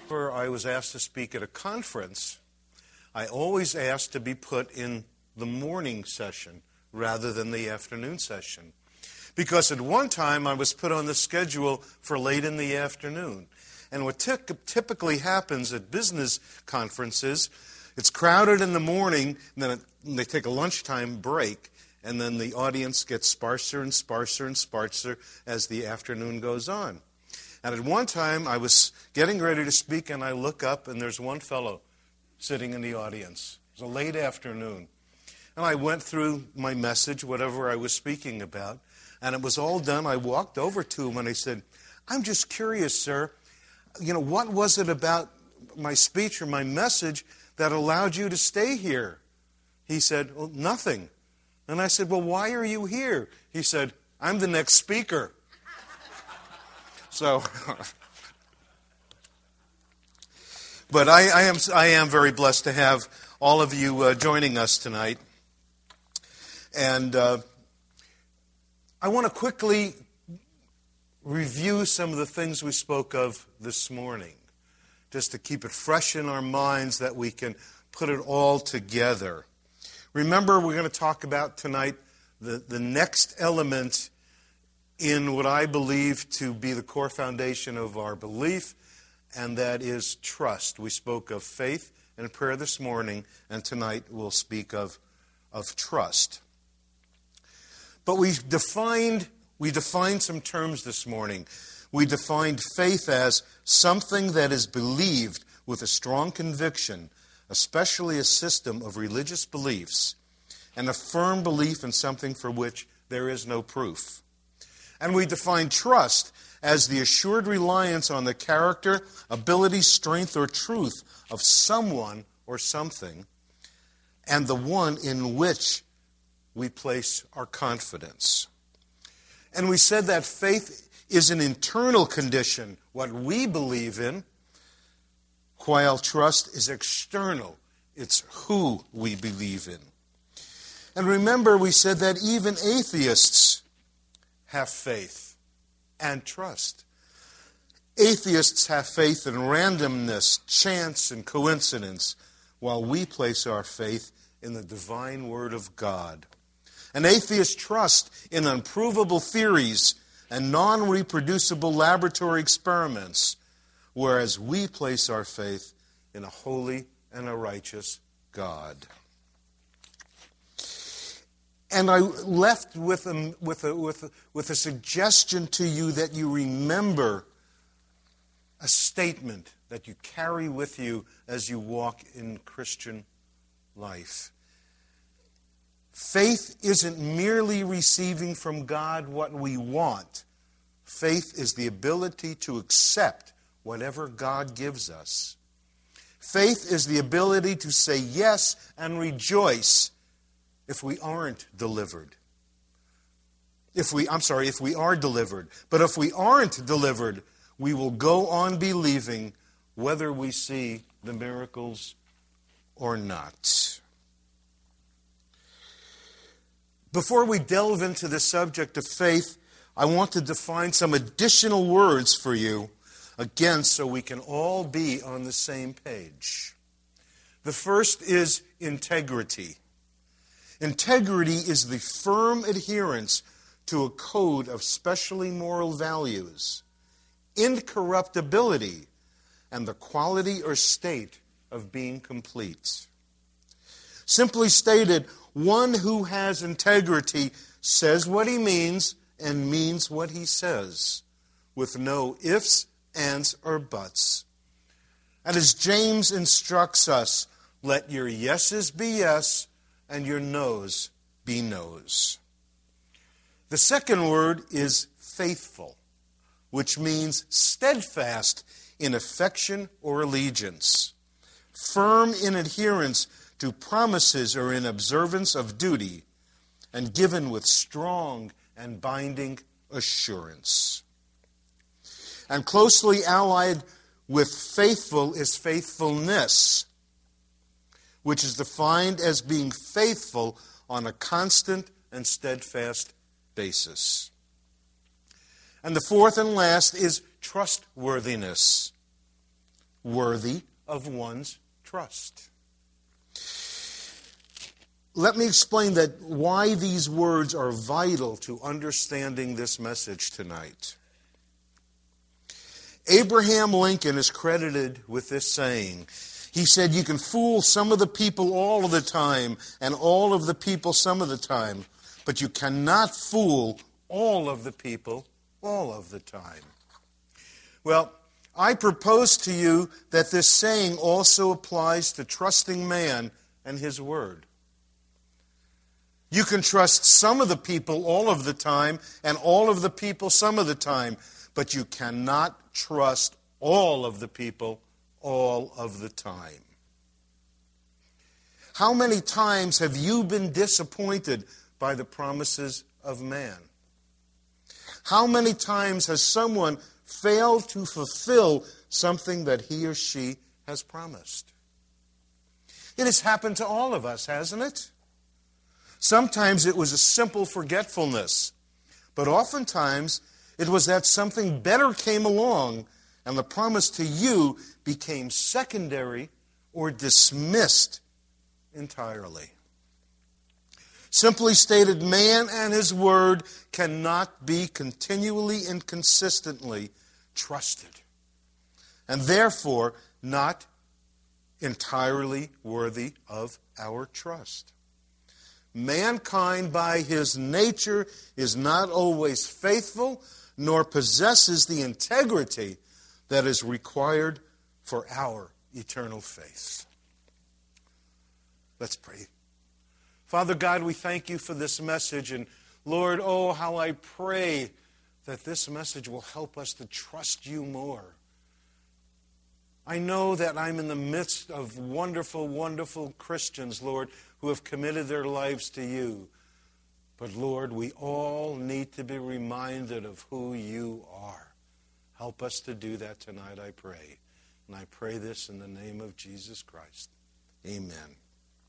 Whenever I was asked to speak at a conference, I always asked to be put in the morning session rather than the afternoon session. Because at one time I was put on the schedule for late in the afternoon. And what typically happens at business conferences, it's crowded in the morning, and then they take a lunchtime break, and then the audience gets sparser and sparser and sparser as the afternoon goes on. And at one time, I was getting ready to speak, and I look up, and there's one fellow sitting in the audience. It was a late afternoon. And I went through my message, whatever I was speaking about, and it was all done. I walked over to him, and I said, "I'm just curious, sir. What was it about my speech or my message that allowed you to stay here?" He said, "Well, nothing." And I said, "Well, why are you here?" He said, "I'm the next speaker." So, but I am very blessed to have all of you joining us tonight. And I want to quickly review some of the things we spoke of this morning, just to keep it fresh in our minds that we can put it all together. Remember, we're going to talk about tonight the next element in what I believe to be the core foundation of our belief, and that is trust. We spoke of faith and prayer this morning, and tonight we'll speak of trust. But we defined some terms this morning. We defined faith as something that is believed with a strong conviction, especially a system of religious beliefs, and a firm belief in something for which there is no proof. And we define trust as the assured reliance on the character, ability, strength, or truth of someone or something, and the one in which we place our confidence. And we said that faith is an internal condition, what we believe in, while trust is external. It's who we believe in. And remember, we said that even atheists have faith and trust. Atheists have faith in randomness, chance, and coincidence, while we place our faith in the divine Word of God. And atheists trust in unprovable theories and non-reproducible laboratory experiments, whereas we place our faith in a holy and a righteous God. And I left with a suggestion to you that you remember a statement that you carry with you as you walk in Christian life. Faith isn't merely receiving from God what we want. Faith is the ability to accept whatever God gives us. Faith is the ability to say yes and rejoice if we aren't delivered. If we are delivered. But if we aren't delivered, we will go on believing whether we see the miracles or not. Before we delve into the subject of faith, I want to define some additional words for you, again, so we can all be on the same page. The first is integrity. Integrity is the firm adherence to a code of specially moral values, incorruptibility, and the quality or state of being complete. Simply stated, one who has integrity says what he means and means what he says, with no ifs, ands, or buts. And as James instructs us, let your yeses be yes, and your noes be noes. The second word is faithful, which means steadfast in affection or allegiance, firm in adherence to promises or in observance of duty, and given with strong and binding assurance. And closely allied with faithful is faithfulness, which is defined as being faithful on a constant and steadfast basis. And the fourth and last is trustworthiness, worthy of one's trust. Let me explain that why these words are vital to understanding this message tonight. Abraham Lincoln is credited with this saying. He said, you can fool some of the people all of the time and all of the people some of the time, but you cannot fool all of the people all of the time. Well, I propose to you that this saying also applies to trusting man and his word. You can trust some of the people all of the time and all of the people some of the time, but you cannot trust all of the people all of the time. How many times have you been disappointed by the promises of man? How many times has someone failed to fulfill something that he or she has promised? It has happened to all of us, hasn't it? Sometimes it was a simple forgetfulness, but oftentimes it was that something better came along and the promise to you became secondary or dismissed entirely. Simply stated, man and his word cannot be continually and consistently trusted, and therefore not entirely worthy of our trust. Mankind, by his nature, is not always faithful, nor possesses the integrity that is required for our eternal faith. Let's pray. Father God, we thank you for this message, and Lord, oh, how I pray that this message will help us to trust you more. I know that I'm in the midst of wonderful, wonderful Christians, Lord, who have committed their lives to you. But Lord, we all need to be reminded of who you are. Help us to do that tonight, I pray. And I pray this in the name of Jesus Christ. Amen.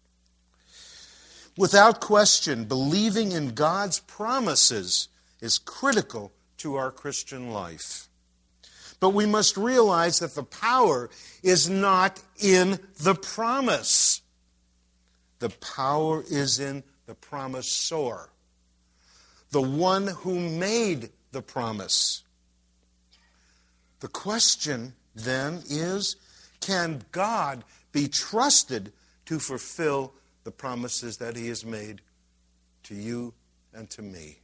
Without question, believing in God's promises is critical to our Christian life. But we must realize that the power is not in the promise. The power is in the promisor, the one who made the promise. The question then is, can God be trusted to fulfill the promises that he has made to you and to me?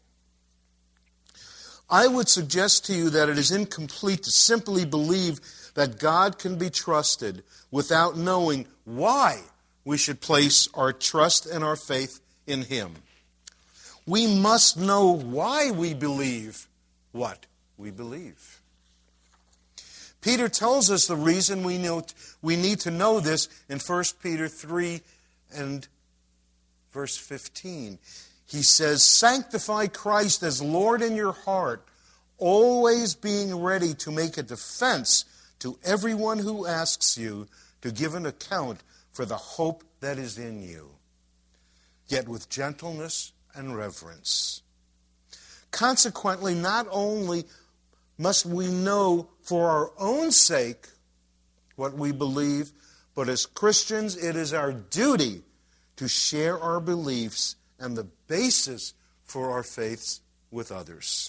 I would suggest to you that it is incomplete to simply believe that God can be trusted without knowing why we should place our trust and our faith in him. We must know why we believe what we believe. Peter tells us the reason we need to know this in 1 Peter 3 and verse 15. He says, sanctify Christ as Lord in your heart, always being ready to make a defense to everyone who asks you to give an account for the hope that is in you, yet with gentleness and reverence. Consequently, not only must we know for our own sake what we believe, but as Christians, it is our duty to share our beliefs and the basis for our faiths with others.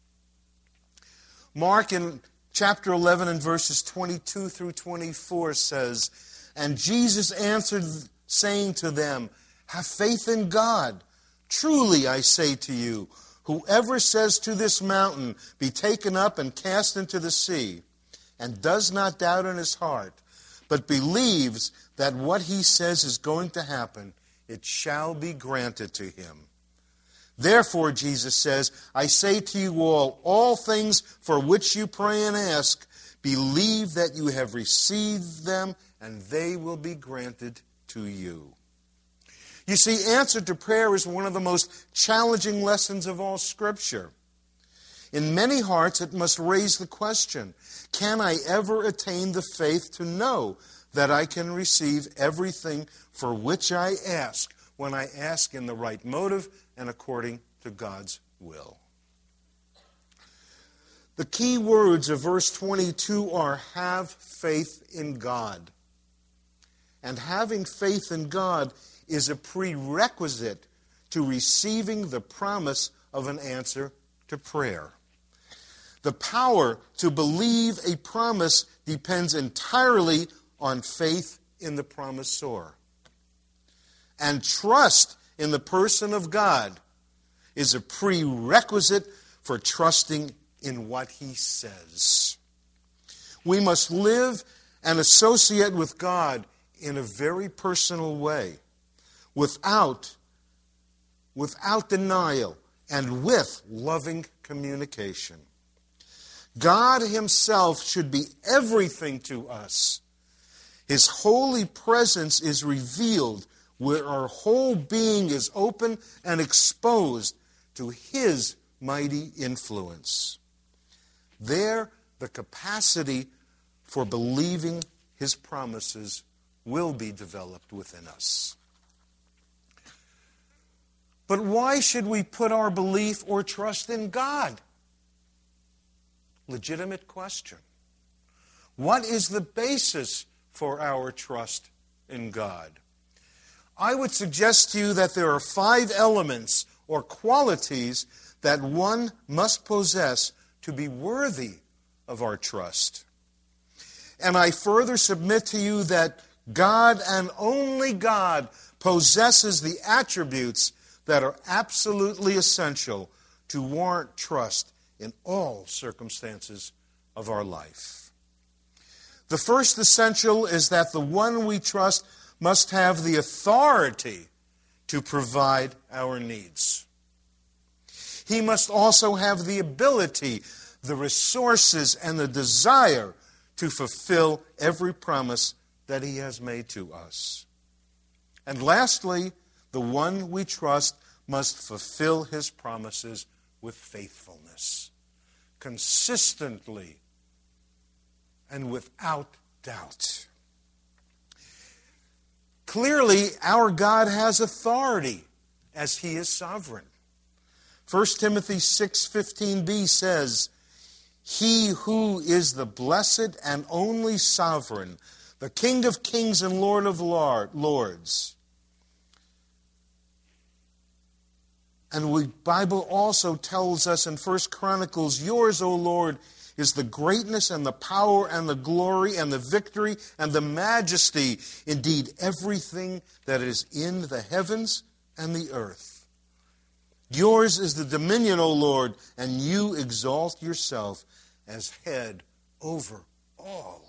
Mark in chapter 11 and verses 22 through 24 says, and Jesus answered, saying to them, have faith in God. Truly I say to you, whoever says to this mountain, be taken up and cast into the sea, and does not doubt in his heart, but believes that what he says is going to happen, it shall be granted to him. Therefore, Jesus says, I say to you all things for which you pray and ask, believe that you have received them, and they will be granted to you. You see, answer to prayer is one of the most challenging lessons of all Scripture. In many hearts, it must raise the question, can I ever attain the faith to know that I can receive everything for which I ask when I ask in the right motive and according to God's will? The key words of verse 22 are have faith in God. And having faith in God is a prerequisite to receiving the promise of an answer to prayer. The power to believe a promise depends entirely on faith in the promisor. And trust in the person of God is a prerequisite for trusting in what He says. We must live and associate with God in a very personal way, without denial, and with loving communication. God Himself should be everything to us. His holy presence is revealed where our whole being is open and exposed to His mighty influence. There, the capacity for believing His promises will be developed within us. But why should we put our belief or trust in God? Legitimate question. What is the basis for our trust in God? I would suggest to you that there are 5 elements or qualities that one must possess to be worthy of our trust. And I further submit to you that God and only God possesses the attributes that are absolutely essential to warrant trust in all circumstances of our life. The first essential is that the one we trust must have the authority to provide our needs. He must also have the ability, the resources, and the desire to fulfill every promise that He has made to us. And lastly, the one we trust must fulfill His promises with faithfulness, consistently and without doubt. Clearly, our God has authority as He is sovereign. 1 Timothy 6:15b says, He who is the blessed and only sovereign, the King of kings and Lord of lords. And the Bible also tells us in 1 Chronicles, Yours, O Lord, is the greatness and the power and the glory and the victory and the majesty, indeed everything that is in the heavens and the earth. Yours is the dominion, O Lord, and you exalt yourself as head over all.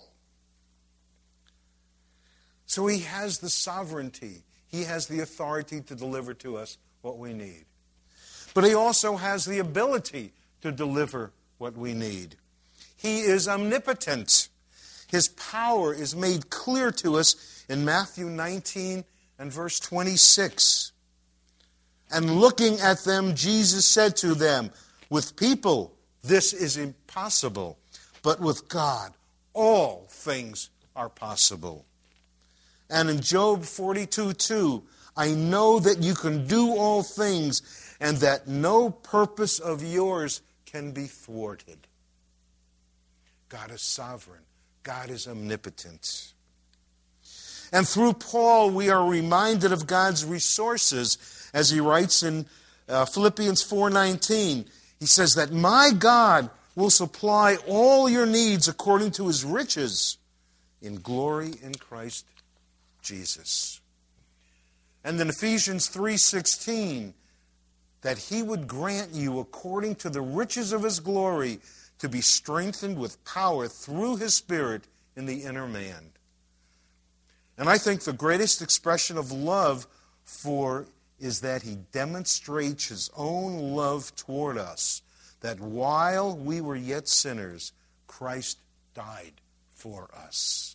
So He has the sovereignty. He has the authority to deliver to us what we need. But He also has the ability to deliver what we need. He is omnipotent. His power is made clear to us in Matthew 19 and verse 26. And looking at them, Jesus said to them, With people this is impossible, but with God all things are possible. And in Job 42:2, I know that you can do all things, and that no purpose of yours can be thwarted. God is sovereign. God is omnipotent. And through Paul, we are reminded of God's resources, as he writes in Philippians 4:19. He says that my God will supply all your needs according to His riches in glory in Christ Jesus. And in Ephesians 3:16, that He would grant you according to the riches of His glory to be strengthened with power through His Spirit in the inner man. And I think the greatest expression of love is that He demonstrates His own love toward us, that while we were yet sinners, Christ died for us.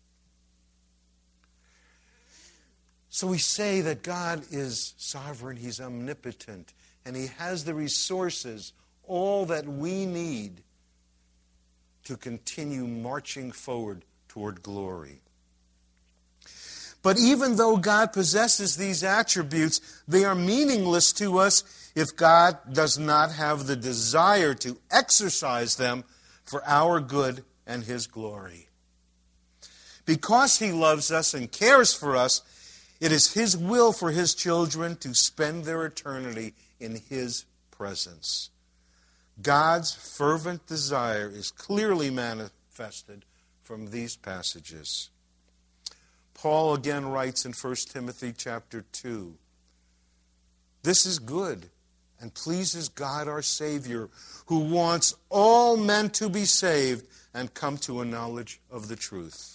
So we say that God is sovereign, He's omnipotent, and He has the resources, all that we need to continue marching forward toward glory. But even though God possesses these attributes, they are meaningless to us if God does not have the desire to exercise them for our good and His glory. Because He loves us and cares for us, it is His will for His children to spend their eternity in His presence. God's fervent desire is clearly manifested from these passages. Paul again writes in 1 Timothy chapter 2, "This is good and pleases God our Savior, who wants all men to be saved and come to a knowledge of the truth."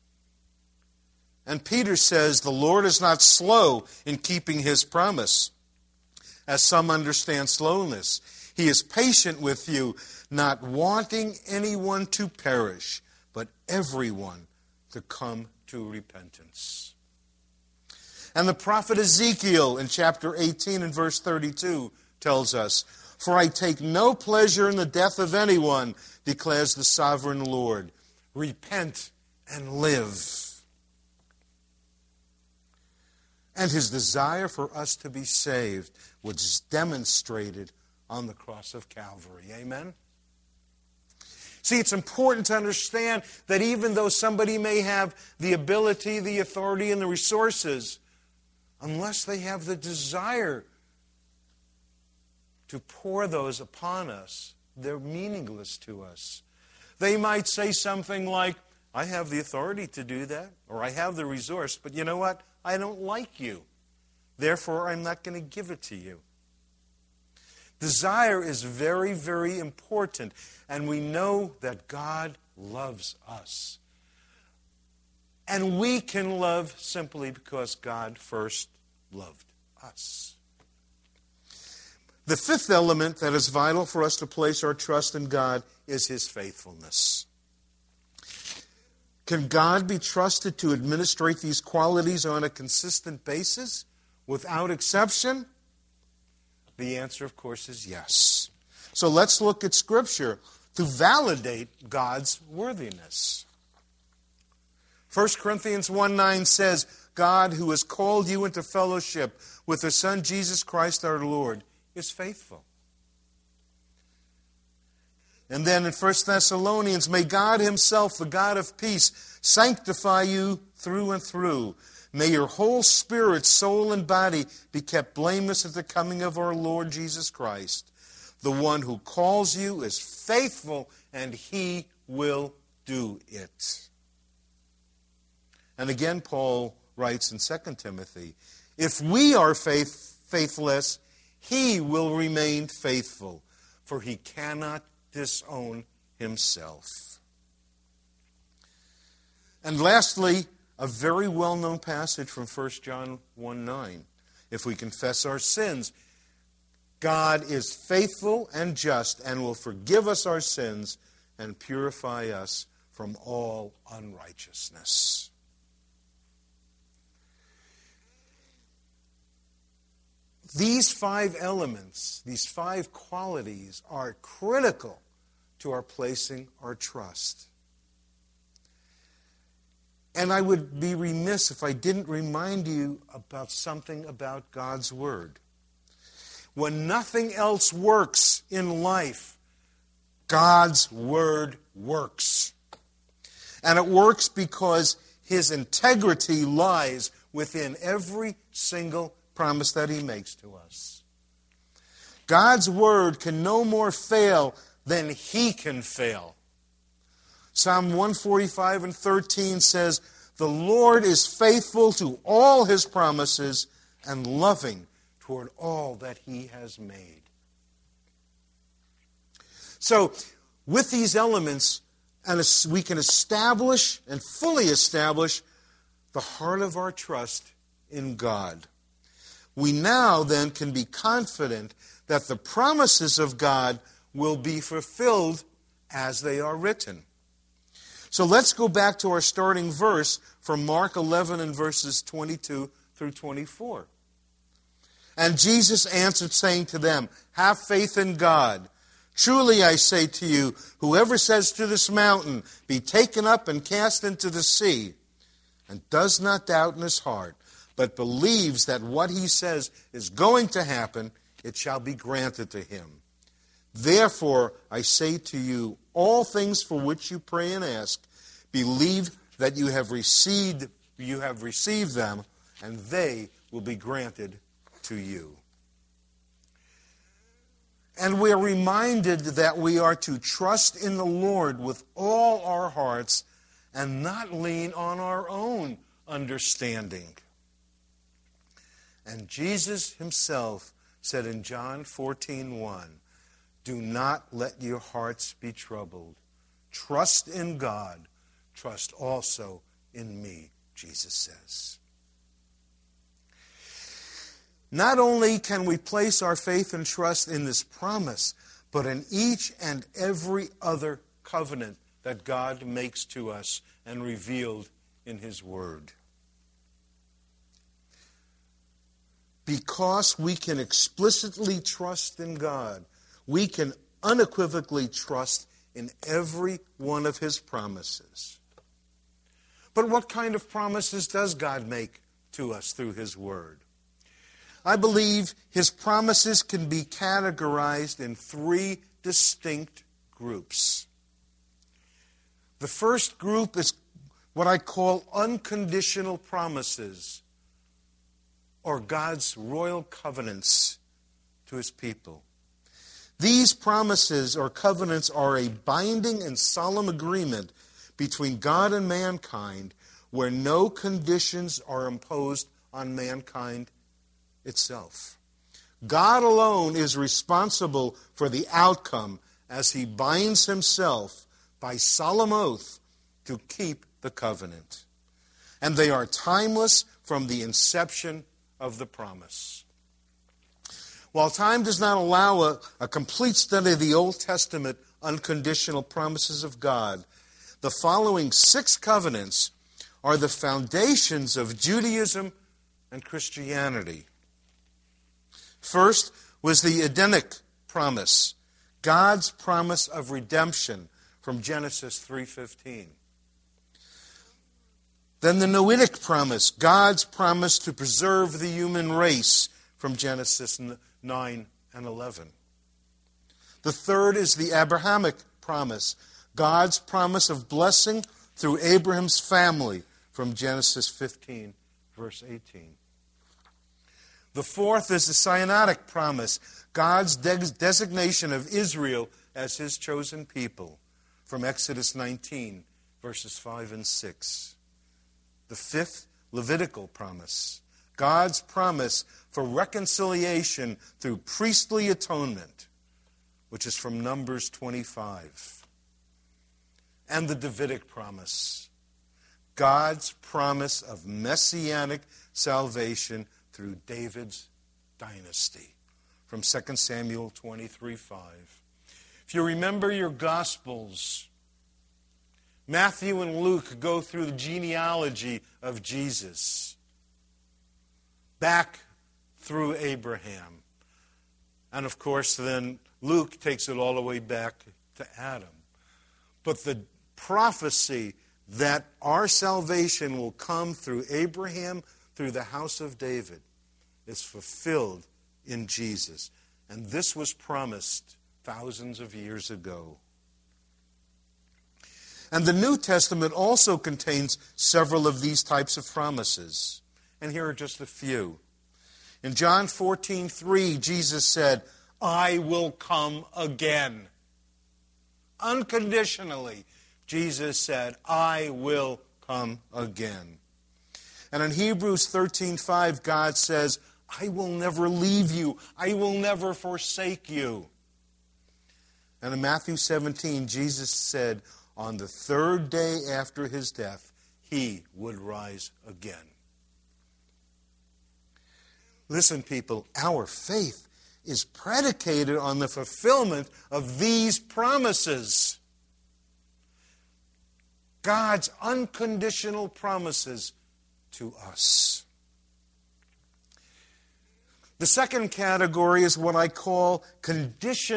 And Peter says, "The Lord is not slow in keeping His promise, as some understand slowness. He is patient with you, not wanting anyone to perish, but everyone to come to repentance." And the prophet Ezekiel in chapter 18 and verse 32 tells us, "For I take no pleasure in the death of anyone, declares the sovereign Lord. Repent and live." And His desire for us to be saved was demonstrated on the cross of Calvary. Amen? See, it's important to understand that even though somebody may have the ability, the authority, and the resources, unless they have the desire to pour those upon us, they're meaningless to us. They might say something like, "I have the authority to do that," or "I have the resource, but you know what? I don't like you. Therefore, I'm not going to give it to you." Desire is very, very important, and we know that God loves us. And we can love simply because God first loved us. The fifth element that is vital for us to place our trust in God is His faithfulness. Can God be trusted to administrate these qualities on a consistent basis, without exception? The answer, of course, is yes. So let's look at Scripture to validate God's worthiness. 1 Corinthians 1:9 says, "God, who has called you into fellowship with His Son Jesus Christ our Lord, is faithful." And then in 1 Thessalonians, "May God Himself, the God of peace, sanctify you through and through. May your whole spirit, soul, and body be kept blameless at the coming of our Lord Jesus Christ. The one who calls you is faithful, and He will do it." And again, Paul writes in 2 Timothy, "If we are faithless, He will remain faithful, for He cannot disown Himself." And lastly, a very well-known passage from 1 John 1:9. "If we confess our sins, God is faithful and just and will forgive us our sins and purify us from all unrighteousness." These five elements, these five qualities are critical to our placing our trust. And I would be remiss if I didn't remind you about something about God's Word. When nothing else works in life, God's Word works. And it works because His integrity lies within every single promise that He makes to us. God's Word can no more fail than He can fail. Psalm 145 and 13 says, "The Lord is faithful to all His promises and loving toward all that He has made." So, with these elements, we can establish and fully establish the heart of our trust in God. We now then can be confident that the promises of God will be fulfilled as they are written. So let's go back to our starting verse from Mark 11 and verses 22 through 24. "And Jesus answered, saying to them, 'Have faith in God. Truly I say to you, whoever says to this mountain, be taken up and cast into the sea, and does not doubt in his heart, but believes that what he says is going to happen, it shall be granted to him. Therefore, I say to you, all things for which you pray and ask, believe that you have received them, and they will be granted to you. And we are reminded that we are to trust in the Lord with all our hearts and not lean on our own understanding. And Jesus himself said in John 14:1, do not let your hearts be troubled. Trust in God. Trust also in me, Jesus says. Not only can we place our faith and trust in this promise, but in each and every other covenant that God makes to us and revealed in his word. Because we can explicitly trust in God, we can unequivocally trust in every one of his promises. But what kind of promises does God make to us through his word? I believe his promises can be categorized in three distinct groups. The first group is what I call unconditional promises, or God's royal covenants to his people. These promises or covenants are a binding and solemn agreement between God and mankind where no conditions are imposed on mankind itself. God alone is responsible for the outcome as he binds himself by solemn oath to keep the covenant. And they are timeless from the inception of the promise. While time does not allow a complete study of the Old Testament unconditional promises of God, the following 6 covenants are the foundations of Judaism and Christianity. First was the Edenic promise, God's promise of redemption from Genesis 3:15. Then the Noahic promise, God's promise to preserve the human race from Genesis 9 and 11. The third is the Abrahamic promise, God's promise of blessing through Abraham's family from Genesis 15, verse 18. The fourth is the Sinaitic promise, God's designation of Israel as his chosen people from Exodus 19, verses 5 and 6. The fifth, Levitical promise, God's promise for reconciliation through priestly atonement, which is from Numbers 25. And the Davidic promise, God's promise of messianic salvation through David's dynasty, from 2 Samuel 23:5. If you remember your Gospels, Matthew and Luke go through the genealogy of Jesus, back through Abraham. And of course, then Luke takes it all the way back to Adam. But the prophecy that our salvation will come through Abraham, through the house of David, is fulfilled in Jesus. And this was promised thousands of years ago. And the New Testament also contains several of these types of promises. And here are just a few. In John 14:3, Jesus said, I will come again. Unconditionally, Jesus said, I will come again. And in Hebrews 13:5, God says, I will never leave you. I will never forsake you. And in Matthew 17, Jesus said, on the third day after his death, he would rise again. Listen, people, our faith is predicated on the fulfillment of these promises. God's unconditional promises to us. The second category is what I call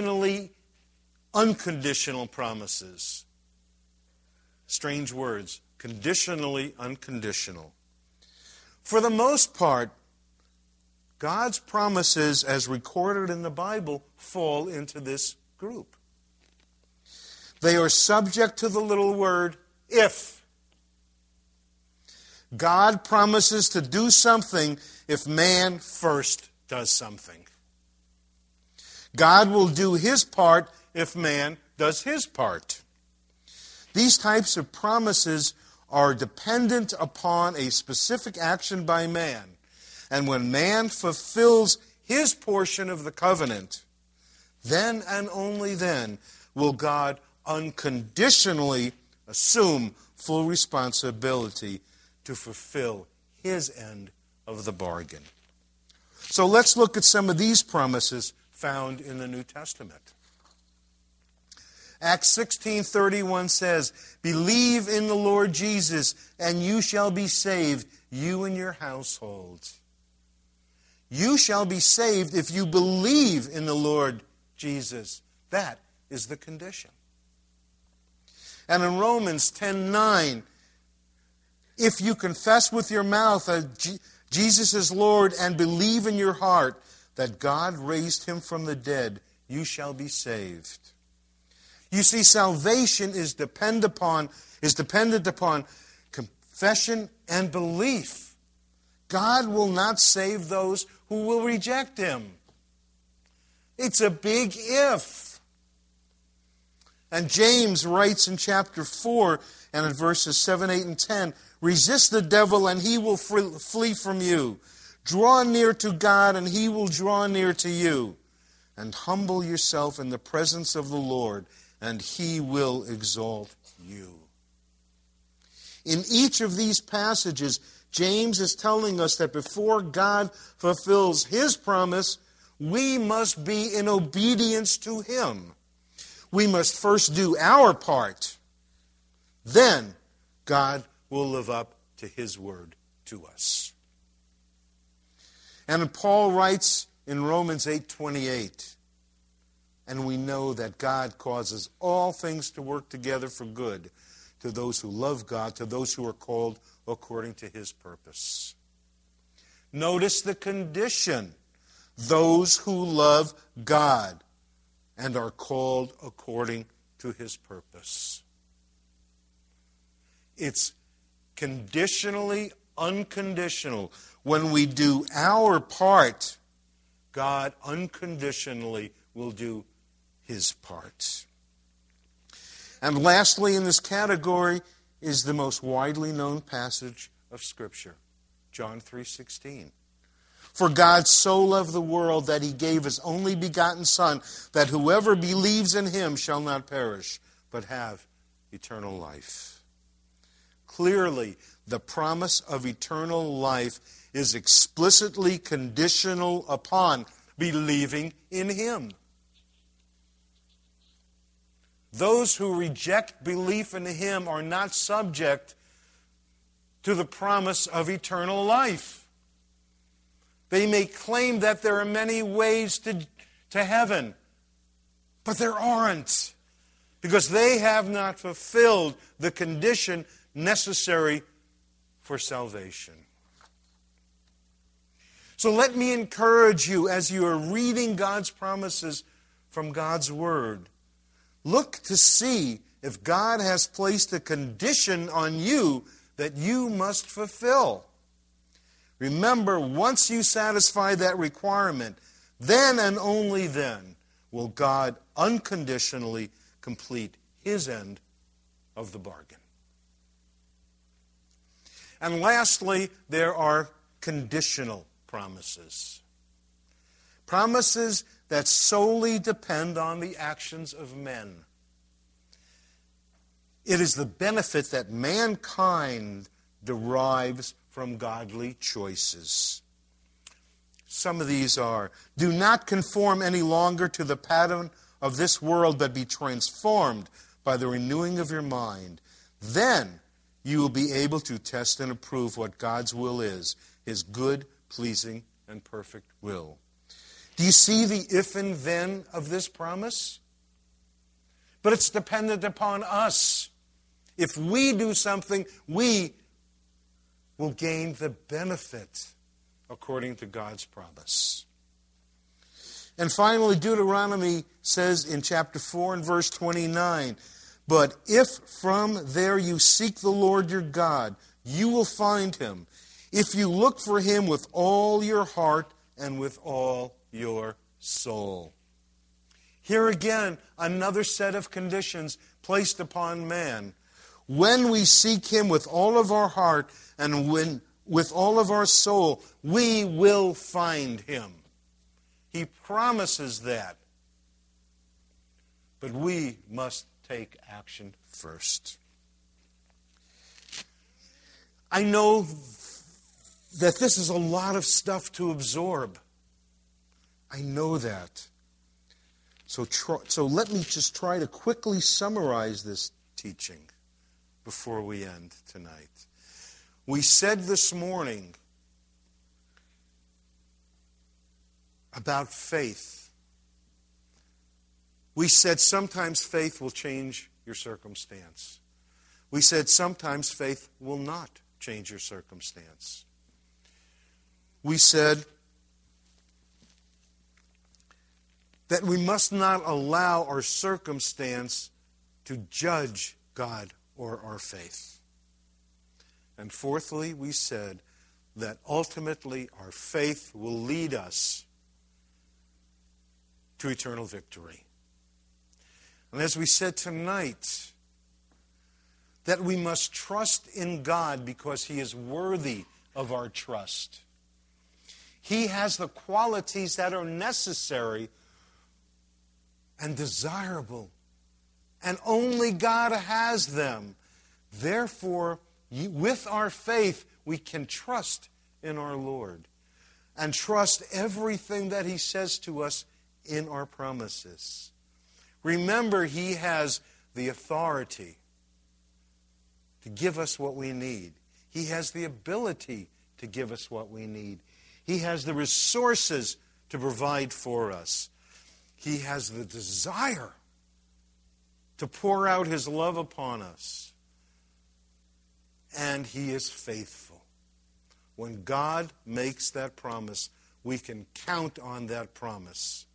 conditionally unconditional promises. Strange words, conditionally unconditional. For the most part, God's promises, as recorded in the Bible, fall into this group. They are subject to the little word, if. God promises to do something if man first does something. God will do his part if man does his part. These types of promises are dependent upon a specific action by man. And when man fulfills his portion of the covenant, then and only then will God unconditionally assume full responsibility to fulfill his end of the bargain. So let's look at some of these promises found in the New Testament. Acts 16:31 says, "Believe in the Lord Jesus, and you shall be saved, you and your households." You shall be saved if you believe in the Lord Jesus. That is the condition. And in Romans 10:9, if you confess with your mouth that Jesus is Lord and believe in your heart that God raised him from the dead, you shall be saved. You see, salvation is dependent upon confession and belief. God will not save those who will reject him. It's a big if. And James writes in chapter 4 and in verses 7, 8, and 10, "Resist the devil and he will flee from you. Draw near to God and he will draw near to you. And humble yourself in the presence of the Lord and he will exalt you." In each of these passages, James is telling us that before God fulfills his promise, we must be in obedience to him. We must first do our part. Then God will live up to his word to us. And Paul writes in Romans 8:28, "And we know that God causes all things to work together for good to those who love God, to those who are called according to his purpose." Notice the condition. Those who love God and are called according to his purpose. It's conditionally unconditional. When we do our part, God unconditionally will do his part. And lastly in this category is the most widely known passage of Scripture, John 3:16. "For God so loved the world that he gave his only begotten Son, that whoever believes in him shall not perish, but have eternal life." Clearly, the promise of eternal life is explicitly conditional upon believing in him. Those who reject belief in him are not subject to the promise of eternal life. They may claim that there are many ways to heaven, but there aren't, because they have not fulfilled the condition necessary for salvation. So let me encourage you as you are reading God's promises from God's Word. Look to see if God has placed a condition on you that you must fulfill. Remember, once you satisfy that requirement, then and only then will God unconditionally complete his end of the bargain. And lastly, there are conditional promises. Promises that solely depend on the actions of men. It is the benefit that mankind derives from godly choices. Some of these are: do not conform any longer to the pattern of this world, but be transformed by the renewing of your mind. Then you will be able to test and approve what God's will is, his good, pleasing, and perfect will. Do you see the if and then of this promise? But it's dependent upon us. If we do something, we will gain the benefit according to God's promise. And finally, Deuteronomy says in chapter 4 and verse 29, "But if from there you seek the Lord your God, you will find him, if you look for him with all your heart and with all your soul." Here again, another set of conditions placed upon man. When we seek him with all of our heart and with all of our soul, we will find him. He promises that. But we must take action first. I know that this is a lot of stuff to absorb. I know that. So let me just try to quickly summarize this teaching before we end tonight. We said this morning about faith. We said sometimes faith will change your circumstance. We said sometimes faith will not change your circumstance. We said that we must not allow our circumstance to judge God or our faith. And fourthly, we said that ultimately our faith will lead us to eternal victory. And as we said tonight, that we must trust in God because he is worthy of our trust. He has the qualities that are necessary and desirable, and only God has them. Therefore, with our faith, we can trust in our Lord and trust everything that he says to us in our promises. Remember, he has the authority to give us what we need. He has the ability to give us what we need. He has the resources to provide for us. He has the desire to pour out his love upon us. And he is faithful. When God makes that promise, we can count on that promise.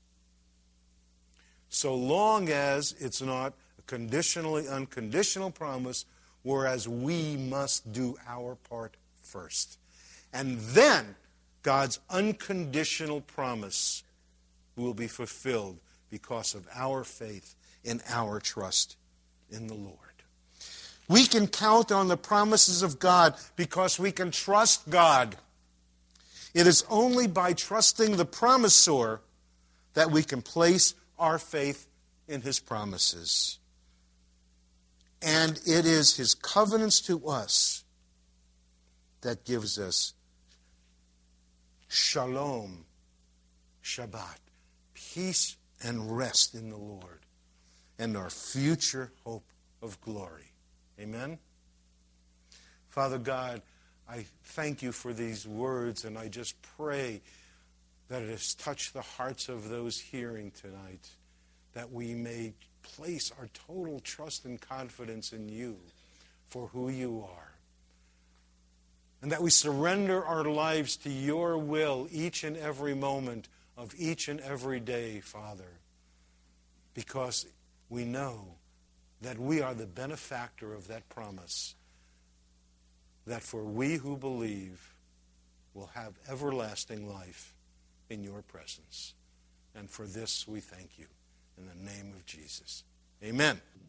So long as it's not a conditionally unconditional promise, whereas we must do our part first. And then God's unconditional promise will be fulfilled because of our faith and our trust in the Lord. We can count on the promises of God because we can trust God. It is only by trusting the promisor that we can place our faith in his promises. And it is his covenants to us that gives us shalom, Shabbat, peace and rest in the Lord, and our future hope of glory. Amen? Father God, I thank you for these words, and I just pray that it has touched the hearts of those hearing tonight, that we may place our total trust and confidence in you for who you are, and that we surrender our lives to your will each and every moment of each and every day, Father, because we know that we are the benefactor of that promise, that for we who believe will have everlasting life in your presence. And for this we thank you in the name of Jesus. Amen.